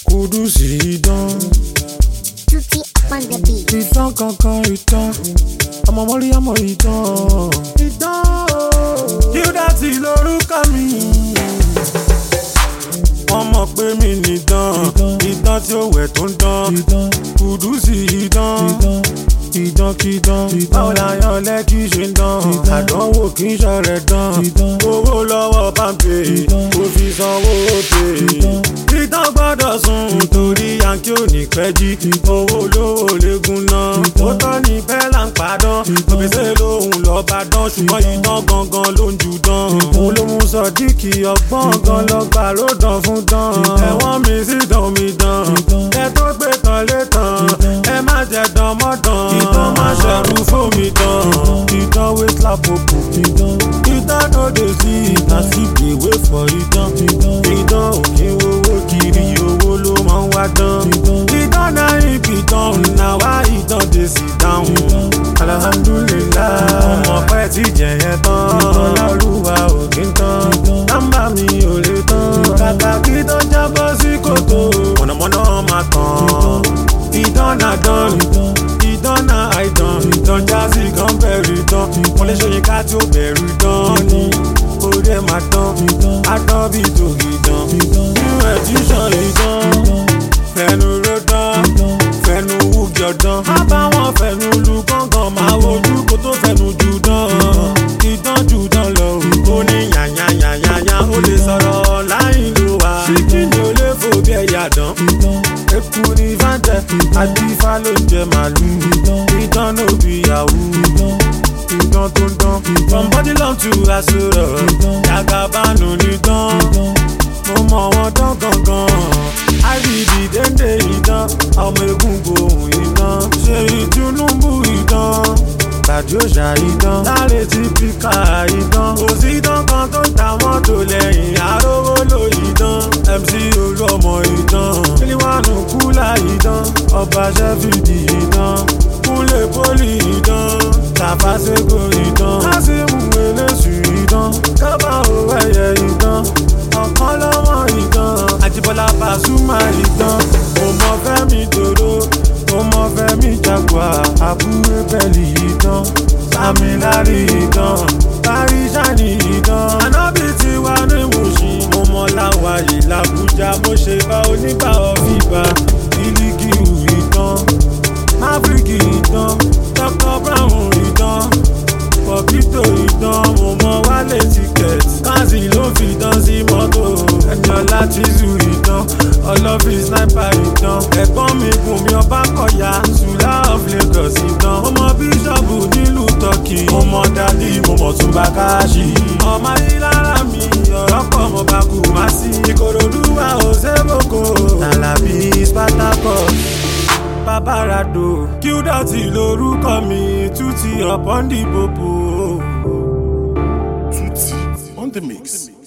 Kudusi idán. Tutti up on the beat. Idán kankan idán. Ọmọ mọ́rí ọmọ idán. Idán. Qdotty lórúkọ mi. Wọ́n mọ̀ pé mi nìdán. Idán tí ó wẹ̀ tó ń dán. Kudusi idán. Idán kídán. Báwo la yan lẹ́kì ṣe ń dán? Àdánwò kì í ṣọ̀rẹ́ dán. Owó lọ́wọ́ pàmpé. Kò fi sanwó pè. Idán gbọ́dọ̀ sùn torí yankí ò ní pẹ́ jí. Owó lówó léegun náà. Ó tọ́ ní bẹ́là ń padán. Òbíṣẹ́ lòun lọ́ọ́ bá dán. Ṣùgbọ́n idán gangan ló ń ju dán. Òun ló mú Sọ̀díkì ọgbọ́n gan lọ́gbà ló dán fún dán. Ẹ̀wọ̀n mi sí dán mi dán. Ẹ tó gbé tán lé tán. Ẹ má jẹ dán mọ́ dán. Idán má ṣẹ̀rù fún mi dán. Idán wé slapopo. Idán no dey see it na still dey wait for idán. Idán ò kí ń wówó kiri owó ló máa ń wá dán. Idán náà ìbìdán na wá idán dey sit down. Alhamdulillah ọmọ pẹ́ tí jẹ̀yẹ tán. Olúwa ò kí ń tán. Nọ́mbà mi ò lè tán. Kàkà kí tán jábọ́ sí kòtò. Mọ̀nàmọ́ná máa tán. Idán náà dán. Idán náà àìdán. Idán jásí kan bẹ̀rù idán. Wọ́n lè ṣe yínká tí ó bẹ̀rù idán ni. Orí ẹ̀ máa tán. Adán bí tògì dán. New edition idán. Fẹnu ló dán. Fẹnu wúgi ọ̀dán. Má bá wọn fẹnu lu gángan. Máa wojú kó tó fẹnu jù dán. Idán jù dán lọ. Ó ní yànyànyànyànyà. Ó lè sọ̀rọ̀ láyìn ló wà. Ṣíkìnì ò lè fò bí ẹ̀yà dán. Eku ni fáńtẹ̀, àdìfá ló jẹ màlúù. Idán ló bí yahoo. Idán tó ń dán. From body long to asoro. Jagabanu ni dán. Mo mọ̀ wọ́n dán gangan. IBD dénde idán. Ọmọ egungun ohun idán. Ṣé Tinubu idán? Tàbí òṣà idán. Láre ti píkà idán. Kò sí idán kan tó ń ta mọ́tò lẹ́yìn arówó ló idán. MC Olúọmọ idán. Kílíwánù kúlà idán. Ọba Ṣẹ́fídì idán. Kúnlé pólì idán. Tàfàṣẹ́gò idán. Kásímù Eléṣù idán. Kábà òwò ẹ̀yẹ idán. Ọ̀kan lọ́mọ idán. Àjíbọ́lá Pasuma idán. Mo mọ Fẹ́mi Dòdò. Mo mọ Fẹ́mi Jaguar. Àbúrò bẹ́ẹ̀lì idán. Sami Larry idán. Parí Ṣáni idán. Ànábì ti wá ní Mùṣín. Mo mọ Láwàyè l'Àbújá. Mo ṣe bá onígbà ọ̀fìbà. Ìlíkìú idán. Maverick idán. Dr. Brown idán. Popito idán. Mo mọ Wálé Ticket. Kazi ló fi idán sí mọ́tò. Ẹniọlá Tizu idán. Ọlọ́fi sniper idán. Ẹ̀gbọ́n mi Bùnmi Ọbákọ̀yà. Sùlá of Lagos idán. Mo mọ bíṣọ̀bù nílùú Turkey. Mo mọ Dádì, mo mọ Túnbà Káàṣì. Ọmọ Ìlara mi ọ̀rọ̀ pọ̀ mo bá kú má sí. Ìkòròdú wa ò ṣébòkò. Tàlàbí Spartacus. Babarado. Qdotty lórúkọ mi. Tutti up on the popo. Tutti on the mix.